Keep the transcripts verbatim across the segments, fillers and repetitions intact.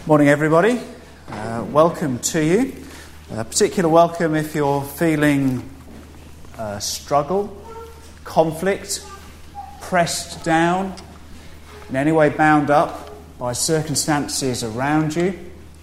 Morning, everybody. Uh, welcome to you. A particular welcome if you're feeling uh, struggle, conflict, pressed down, in any way bound up by circumstances around you,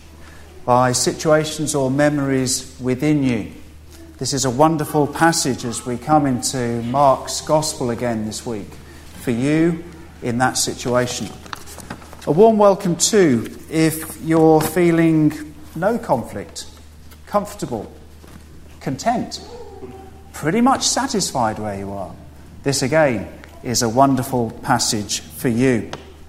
by situations or memories within you. This is a wonderful passage as we come into Mark's Gospel again this week for you in that situation. A warm welcome too if you're feeling no conflict, comfortable, content, pretty much satisfied where you are. This again is a wonderful passage for you.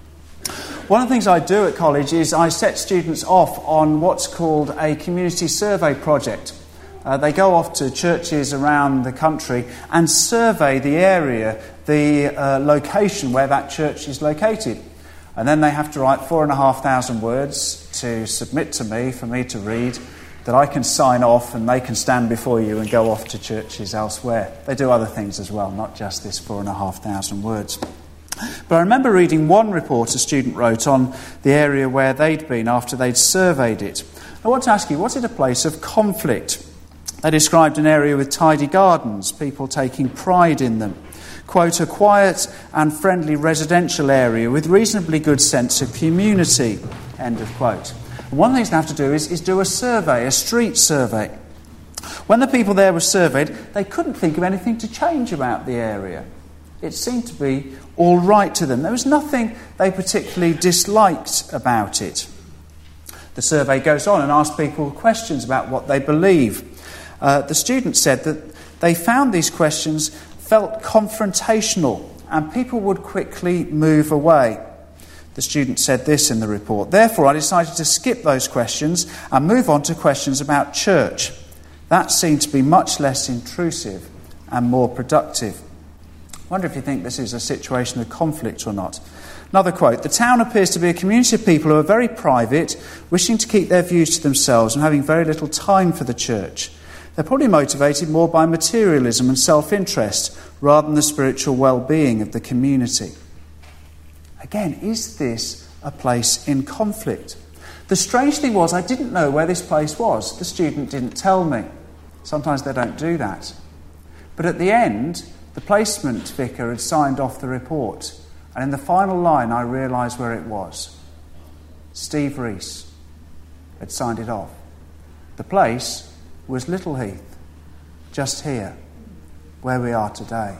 One of the things I do at college is I set students off on what's called a community survey project. Uh, they go off to churches around the country and survey the area, the uh, location where that church is located. And then they have to write four and a half thousand words to submit to me, for me to read, that I can sign off and they can stand before you and go off to churches elsewhere. They do other things as well, not just this four and a half thousand words. But I remember reading one report a student wrote on the area where they'd been after they'd surveyed it. I want to ask you, was it a place of conflict? They described an area with tidy gardens, people taking pride in them. Quote, a quiet and friendly residential area with reasonably good sense of community, end of quote. And one of the things they have to do is, is do a survey, a street survey. When the people there were surveyed, they couldn't think of anything to change about the area. It seemed to be all right to them. There was nothing they particularly disliked about it. The survey goes on and asks people questions about what they believe. Uh, the students said that they found these questions felt confrontational and people would quickly move away. The student said this in the report. Therefore, I decided to skip those questions and move on to questions about church. That seemed to be much less intrusive and more productive. I wonder if you think this is a situation of conflict or not. Another quote, the town appears to be a community of people who are very private, wishing to keep their views to themselves and having very little time for the church. They're probably motivated more by materialism and self-interest rather than the spiritual well-being of the community. Again, is this a place in conflict? The strange thing was I didn't know where this place was. The student didn't tell me. Sometimes they don't do that. But at the end, the placement vicar had signed off the report. And in the final line, I realised where it was. Steve Rees had signed it off. The place was Little Heath, just here, where we are today.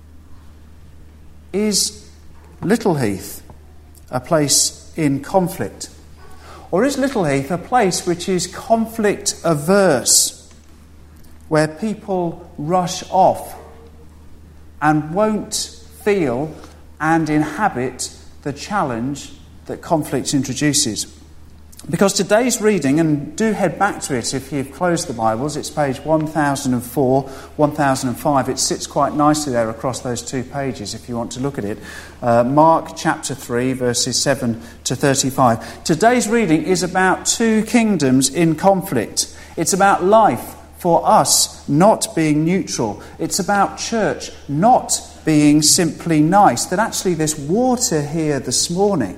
Is Little Heath a place in conflict? Or is Little Heath a place which is conflict averse, where people rush off and won't feel and inhabit the challenge that conflict introduces? Because today's reading, and do head back to it if you've closed the Bibles, it's page one thousand four, one thousand five. It sits quite nicely there across those two pages if you want to look at it. Uh, Mark chapter three, verses seven to thirty-five. Today's reading is about two kingdoms in conflict. It's about life for us not being neutral. It's about church not being simply nice. That actually this water here this morning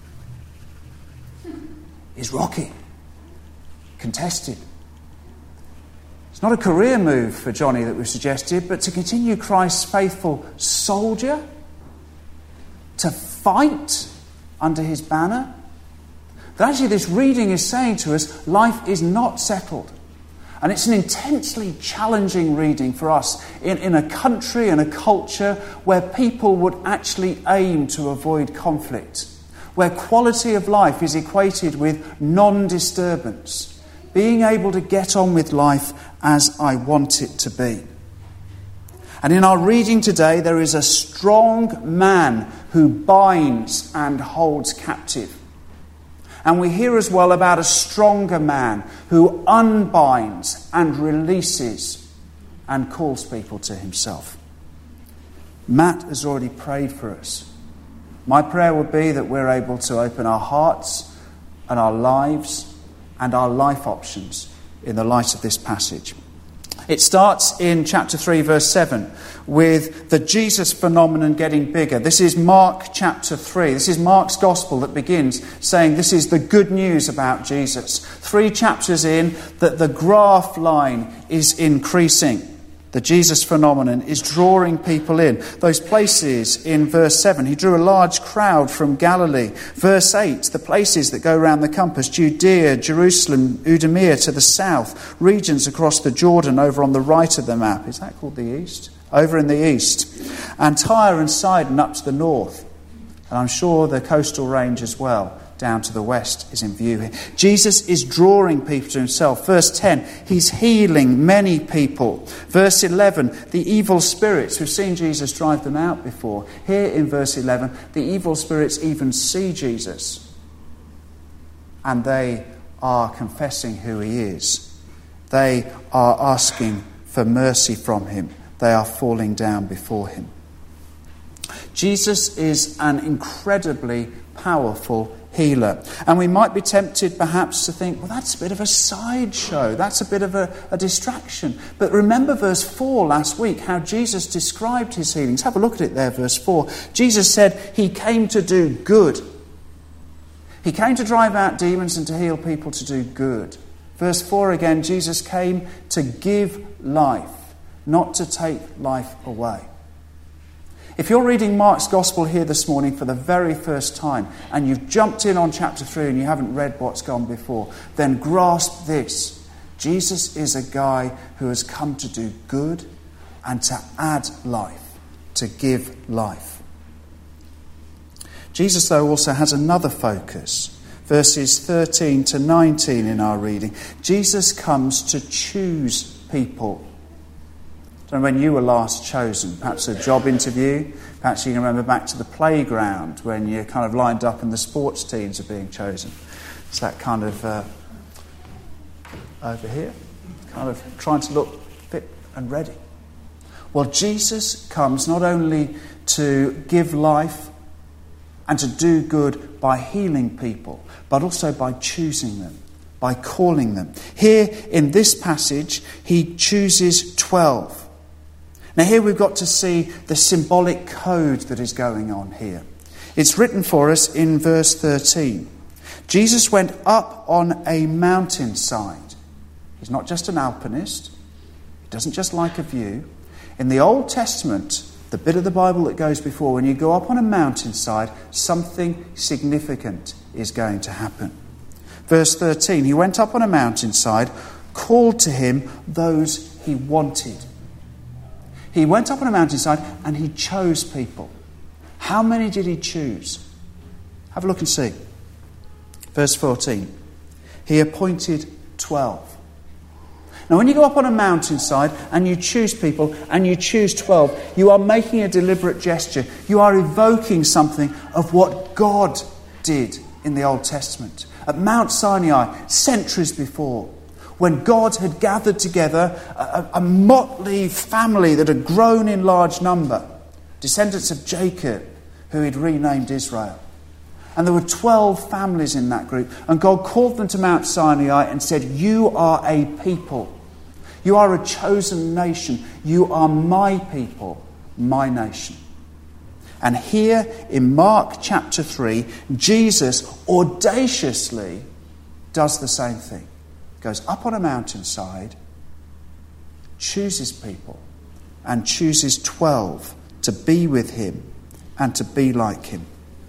is rocky, contested. It's not a career move for Johnny that we've suggested, but to continue Christ's faithful soldier, to fight under his banner. That actually this reading is saying to us, life is not settled. And it's an intensely challenging reading for us in, in a country and a culture where people would actually aim to avoid conflict, where quality of life is equated with non-disturbance, being able to get on with life as I want it to be. And in our reading today, there is a strong man who binds and holds captive. And we hear as well about a stronger man who unbinds and releases and calls people to himself. Matt has already prayed for us. My prayer would be that we're able to open our hearts and our lives and our life options in the light of this passage. It starts in chapter three, verse seven, with the Jesus phenomenon getting bigger. This is Mark chapter three. This is Mark's gospel that begins saying this is the good news about Jesus. Three chapters in, that the graph line is increasing. The Jesus phenomenon is drawing people in. Those places in verse seven, he drew a large crowd from Galilee. Verse eight, the places that go around the compass, Judea, Jerusalem, Idumea to the south, regions across the Jordan over on the right of the map. Is that called the east? Over in the east. And Tyre and Sidon up to the north. And I'm sure the coastal range as well, down to the west, is in view here. Jesus is drawing people to himself. Verse ten, he's healing many people. Verse eleven, the evil spirits, we've seen Jesus drive them out before. Here in verse eleven, the evil spirits even see Jesus. And they are confessing who he is. They are asking for mercy from him. They are falling down before him. Jesus is an incredibly powerful healer. And we might be tempted perhaps to think, well, that's a bit of a sideshow. That's a bit of a, a distraction. But remember verse four last week, how Jesus described his healings. Have a look at it there, verse four. Jesus said he came to do good. He came to drive out demons and to heal people to do good. Verse four again, Jesus came to give life, not to take life away. If you're reading Mark's Gospel here this morning for the very first time and you've jumped in on chapter three and you haven't read what's gone before, then grasp this. Jesus is a guy who has come to do good and to add life, to give life. Jesus, though, also has another focus. Verses thirteen to nineteen in our reading. Jesus comes to choose people. I don't know when you were last chosen, perhaps a job interview, perhaps you can remember back to the playground when you're kind of lined up and the sports teams are being chosen. It's that kind of, uh, over here, kind of trying to look fit and ready. Well, Jesus comes not only to give life and to do good by healing people, but also by choosing them, by calling them. Here in this passage, he chooses twelve. Now here we've got to see the symbolic code that is going on here. It's written for us in verse thirteen. Jesus went up on a mountainside. He's not just an alpinist. He doesn't just like a view. In the Old Testament, the bit of the Bible that goes before, when you go up on a mountainside, something significant is going to happen. Verse thirteen, he went up on a mountainside, called to him those he wanted. He went up on a mountainside and he chose people. How many did he choose? Have a look and see. Verse fourteen. He appointed twelve. Now when you go up on a mountainside and you choose people and you choose twelve, you are making a deliberate gesture. You are evoking something of what God did in the Old Testament. At Mount Sinai, centuries before, when God had gathered together a, a motley family that had grown in large number, descendants of Jacob, who he'd renamed Israel. And there were twelve families in that group. And God called them to Mount Sinai and said, you are a people. You are a chosen nation. You are my people, my nation. And here in Mark chapter three, Jesus audaciously does the same thing. Goes up on a mountainside, chooses people, and chooses twelve to be with him and to be like him.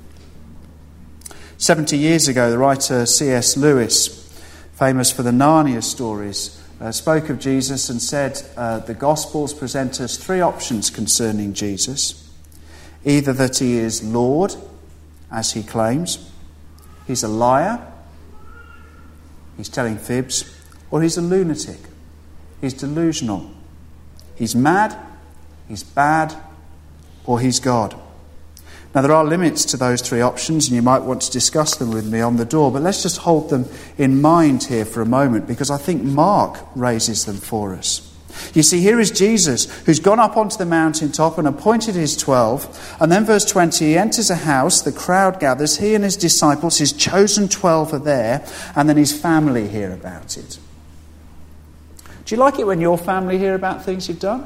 Seventy years ago, the writer C S Lewis, famous for the Narnia stories, uh, spoke of Jesus and said uh, the Gospels present us three options concerning Jesus. Either that he is Lord, as he claims, he's a liar, he's telling fibs, or he's a lunatic. He's delusional. He's mad, he's bad, or he's God. Now, there are limits to those three options, and you might want to discuss them with me on the door, but let's just hold them in mind here for a moment, because I think Mark raises them for us. You see, here is Jesus, who's gone up onto the mountaintop and appointed his twelve. And then verse twenty, he enters a house, the crowd gathers, he and his disciples, his chosen twelve are there, and then his family hear about it. Do you like it when your family hear about things you've done?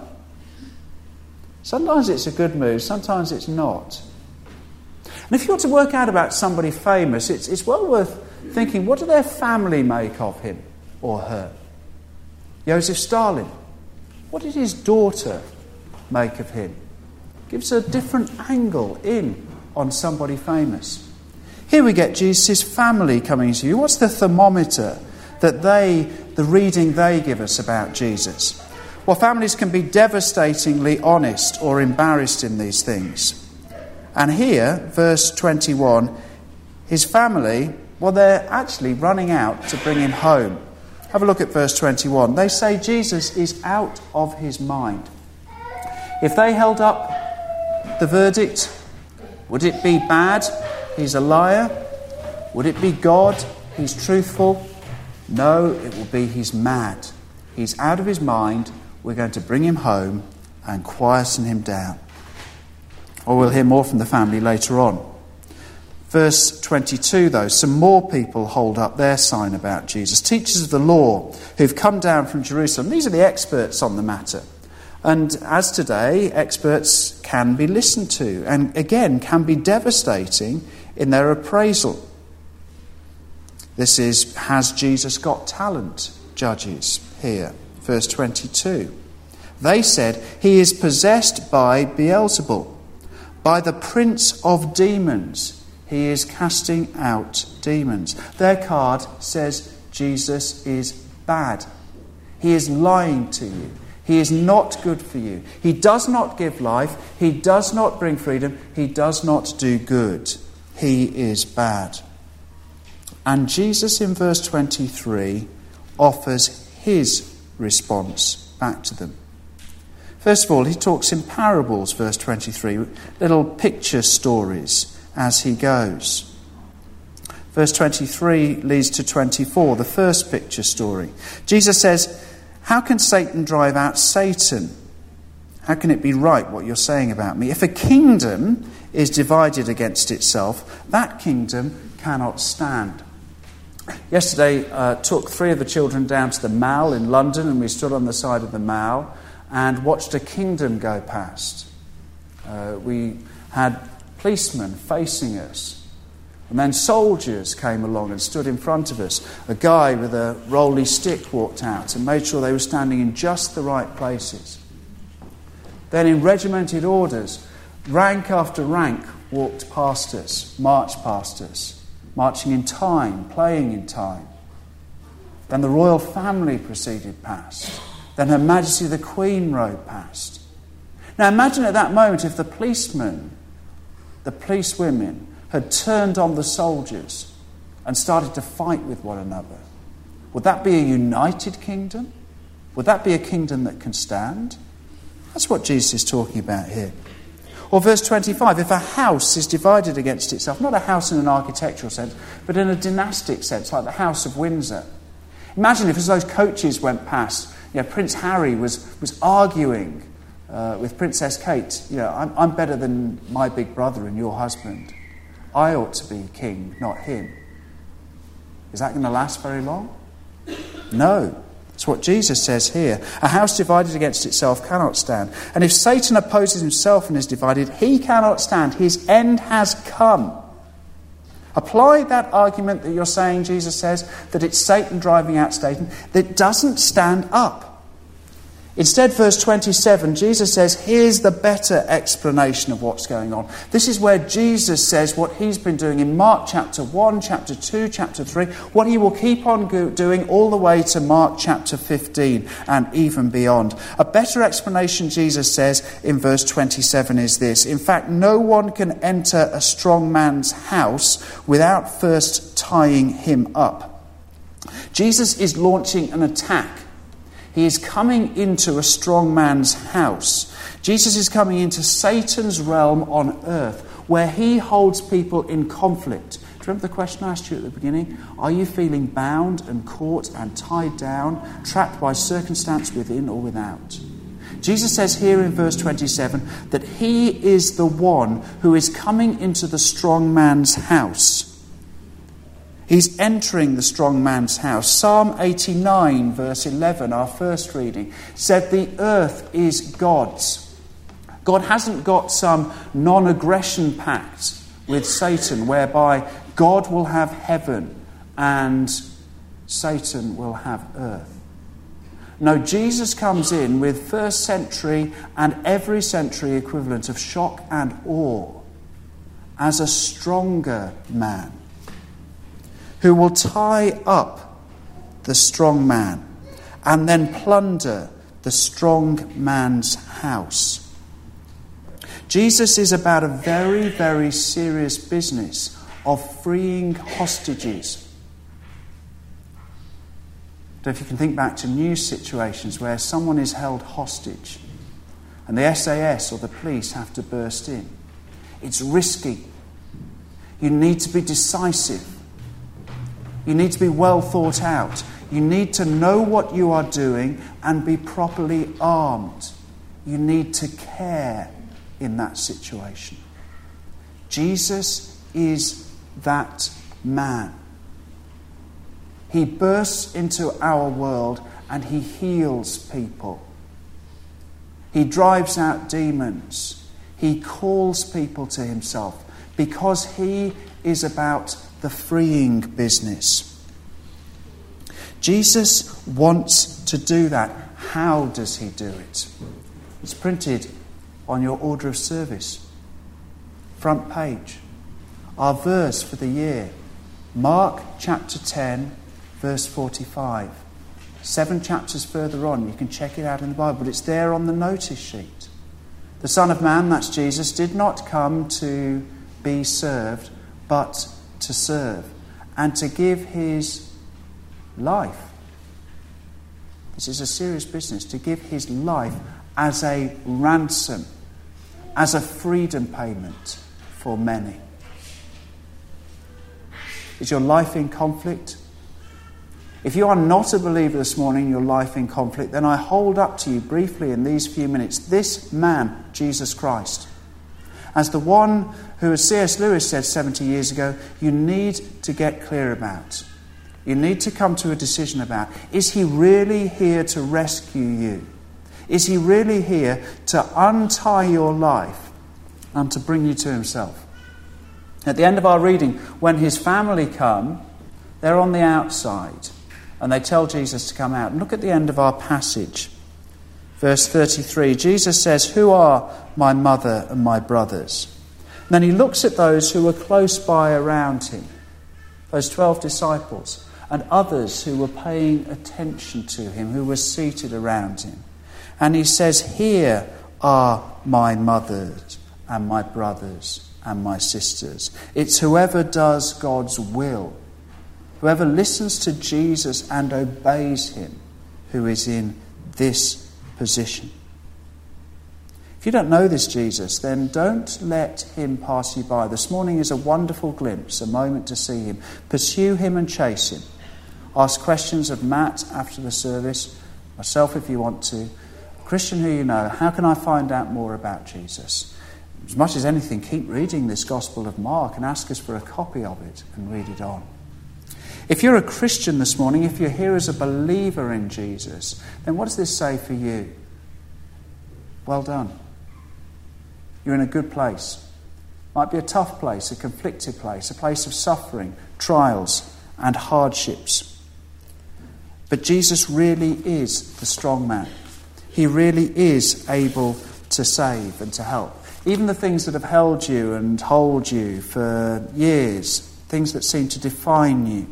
Sometimes it's a good move, sometimes it's not. And if you want to work out about somebody famous, it's, it's well worth thinking, what do their family make of him or her? Joseph Stalin, what did his daughter make of him? Gives a different angle in on somebody famous. Here we get Jesus' family coming to you. What's the thermometer that they, the reading they give us about Jesus? Well, families can be devastatingly honest or embarrassed in these things. And here, verse twenty-one, his family, well, they're actually running out to bring him home. Have a look at verse twenty-one. They say Jesus is out of his mind. If they held up the verdict, would it be bad? He's a liar. Would it be God? He's truthful. No, it will be he's mad. He's out of his mind. We're going to bring him home and quieten him down. Or we'll hear more from the family later on. Verse twenty-two, though, some more people hold up their sign about Jesus. Teachers of the law who've come down from Jerusalem. These are the experts on the matter. And as today, experts can be listened to and, again, can be devastating in their appraisal. This is, has Jesus got talent? Judges here. Verse twenty-two. They said, he is possessed by Beelzebul. By the prince of demons, he is casting out demons. Their card says Jesus is bad. He is lying to you. He is not good for you. He does not give life. He does not bring freedom. He does not do good. He is bad. And Jesus in verse twenty-three offers his response back to them. First of all, he talks in parables, verse twenty-three, little picture stories as he goes. Verse twenty-three leads to twenty-four, the first picture story. Jesus says, how can Satan drive out Satan? How can it be right what you're saying about me? If a kingdom is divided against itself, that kingdom cannot stand. Yesterday, uh, took three of the children down to the Mall in London, and we stood on the side of the Mall and watched a kingdom go past. Uh, we had policemen facing us, and then soldiers came along and stood in front of us. A guy with a rolly stick walked out and made sure they were standing in just the right places. Then in regimented orders, rank after rank walked past us, marched past us, marching in time, playing in time. Then the royal family proceeded past. Then Her Majesty the Queen rode past. Now imagine at that moment if the policemen, the policewomen, had turned on the soldiers and started to fight with one another. Would that be a united kingdom? Would that be a kingdom that can stand? That's what Jesus is talking about here. Or verse twenty-five, if a house is divided against itself, not a house in an architectural sense, but in a dynastic sense, like the House of Windsor. Imagine if as those coaches went past, you know, Prince Harry was, was arguing uh, with Princess Kate, you know, I'm, I'm better than my big brother and your husband. I ought to be king, not him. Is that going to last very long? No. That's what Jesus says here. A house divided against itself cannot stand. And if Satan opposes himself and is divided, he cannot stand. His end has come. Apply that argument that you're saying, Jesus says, that it's Satan driving out Satan, that doesn't stand up. Instead, verse twenty-seven, Jesus says, here's the better explanation of what's going on. This is where Jesus says what he's been doing in Mark chapter one, chapter two, chapter three, what he will keep on go- doing all the way to Mark chapter fifteen and even beyond. A better explanation, Jesus says in verse twenty-seven, is this. In fact, no one can enter a strong man's house without first tying him up. Jesus is launching an attack. He is coming into a strong man's house. Jesus is coming into Satan's realm on earth, where he holds people in conflict. Do you remember the question I asked you at the beginning? Are you feeling bound and caught and tied down, trapped by circumstance within or without? Jesus says here in verse twenty-seven that he is the one who is coming into the strong man's house. He's entering the strong man's house. Psalm eighty-nine, verse eleven, our first reading, said the earth is God's. God hasn't got some non-aggression pact with Satan whereby God will have heaven and Satan will have earth. No, Jesus comes in with first century and every century equivalent of shock and awe as a stronger man who will tie up the strong man and then plunder the strong man's house. Jesus is about a very, very serious business of freeing hostages. So if you can think back to news situations where someone is held hostage and the S A S or the police have to burst in, it's risky. You need to be decisive. You need to be well thought out. You need to know what you are doing and be properly armed. You need to care in that situation. Jesus is that man. He bursts into our world and he heals people. He drives out demons. He calls people to himself because he is about the freeing business. Jesus wants to do that. How does he do it? It's printed on your order of service. Front page. Our verse for the year. Mark chapter ten, verse forty-five. Seven chapters further on, you can check it out in the Bible, but it's there on the notice sheet. The Son of Man, that's Jesus, did not come to be served, but to serve and to give his life. This is a serious business, to give his life as a ransom, as a freedom payment for many. Is your life in conflict? If you are not a believer this morning, your life in conflict, then I hold up to you briefly in these few minutes this man, Jesus Christ, as the one who, as C S Lewis said seventy years ago, you need to get clear about. You need to come to a decision about. Is he really here to rescue you? Is he really here to untie your life and to bring you to himself? At the end of our reading, when his family come, they're on the outside and they tell Jesus to come out. And look at the end of our passage. Verse thirty-three, Jesus says, "Who are my mother and my brothers?" And then he looks at those who were close by around him, those twelve disciples, and others who were paying attention to him, who were seated around him. And he says, "Here are my mothers and my brothers and my sisters." It's whoever does God's will, whoever listens to Jesus and obeys him, who is in this position. If you don't know this Jesus, then don't let him pass you by. This morning is a wonderful glimpse, a moment to see him. Pursue him and chase him. Ask questions of Matt after the service, myself if you want to. Christian who you know, how can I find out more about Jesus? As much as anything, keep reading this Gospel of Mark and ask us for a copy of it and read it on. If you're a Christian this morning, if you're here as a believer in Jesus, then what does this say for you? Well done. You're in a good place. Might be a tough place, a conflicted place, a place of suffering, trials and hardships. But Jesus really is the strong man. He really is able to save and to help. Even the things that have held you and hold you for years, things that seem to define you.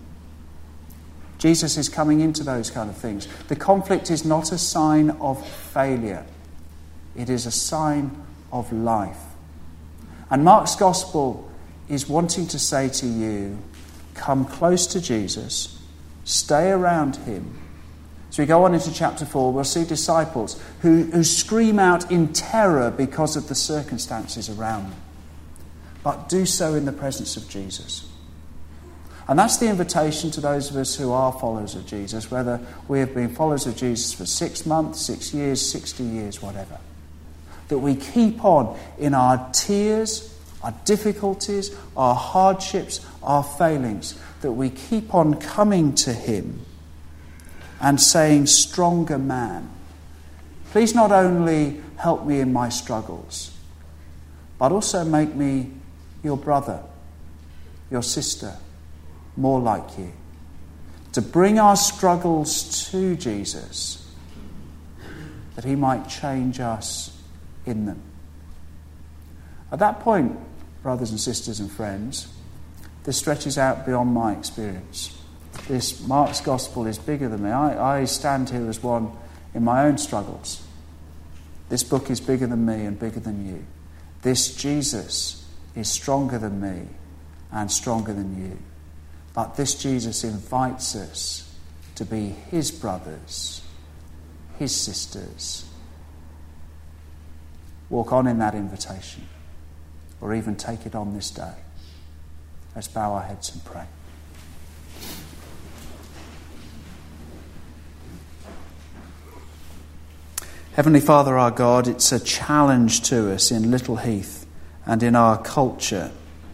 Jesus is coming into those kind of things. The conflict is not a sign of failure. It is a sign of life. And Mark's Gospel is wanting to say to you, come close to Jesus, stay around him. As we go on into chapter four, we'll see disciples who, who scream out in terror because of the circumstances around them. But do so in the presence of Jesus. And that's the invitation to those of us who are followers of Jesus, whether we have been followers of Jesus for six months, six years, sixty years, whatever. That we keep on in our tears our difficulties, our hardships, our failings, that we keep on coming to him and saying, stronger man, please not only help me in my struggles, but also make me your brother, your sister, more like you. To bring our struggles to Jesus, that he might change us in them. At that point, brothers and sisters and friends, this stretches out beyond my experience. This Mark's gospel is bigger than me. I, I stand here as one in my own struggles. This book is bigger than me and bigger than you. This Jesus is stronger than me and stronger than you. But this Jesus invites us to be his brothers, his sisters. Walk on in that invitation, or even take it on this day. Let's bow our heads and pray. Heavenly Father, our God, it's a challenge to us in Little Heath and in our culture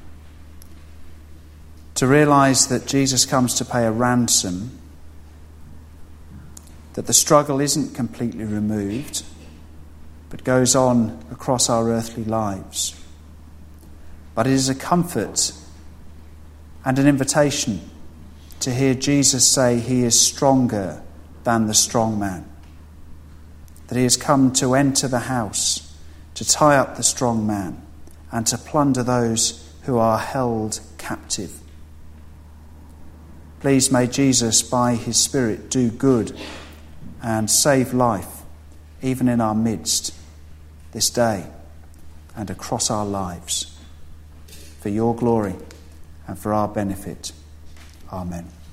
to realise that Jesus comes to pay a ransom, that the struggle isn't completely removed, but goes on across our earthly lives. But it is a comfort and an invitation to hear Jesus say he is stronger than the strong man, that he has come to enter the house, to tie up the strong man, and to plunder those who are held captive. Please may Jesus, by his Spirit, do good and save life, even in our midst, this day and across our lives, for your glory and for our benefit. Amen.